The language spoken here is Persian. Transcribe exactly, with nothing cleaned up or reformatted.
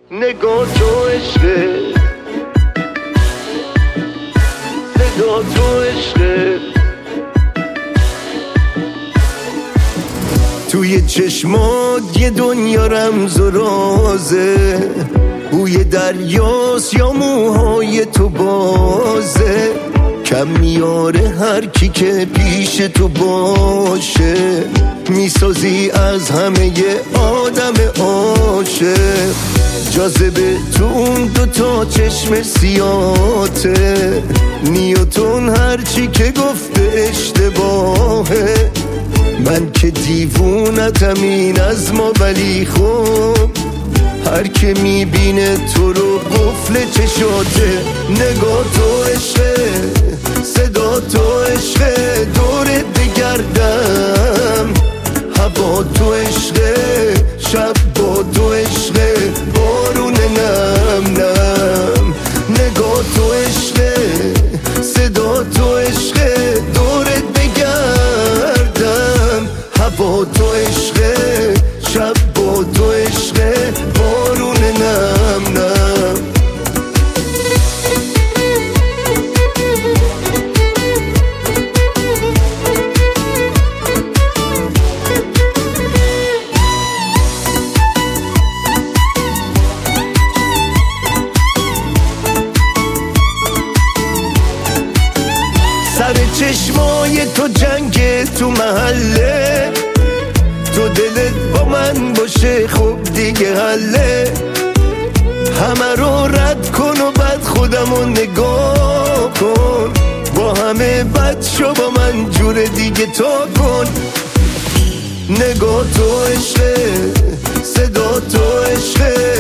نگاه تو عشقه، صدا تو عشقه، توی چشمات یه دنیا رمز و رازه، بوی دریاست یا موهای تو بازه، کم میاره هر کی که پیش تو باشه، میسازی از همه یه آدم عاشق، جاذبه تو اون دوتا چشم سیاته، نیوتن هرچی که گفته اشتباهه، من که دیوونتم این از ما، ولی خب هر که میبینه تو رو قفل چشاته، نگاه تو عشقه، صدا تو عشقه، دورت بگردم، هوا تو عشقه، شب با تو عشقه، بارون نم نم، نگاه تو عشقه، صدا تو عشقه، دورت بگردم، هوا تو عشقه، شب با تو عشقه، بارون نم نم. سر چشمای تو جنگ تو محله، تو دلت با من باشه خب دیگه حله، همه رو رد کن و بعد خودمو نگاه کن، با همه بد شو با من جور دیگه تا کن، نگاه تو عشقه، صدا تو عشقه،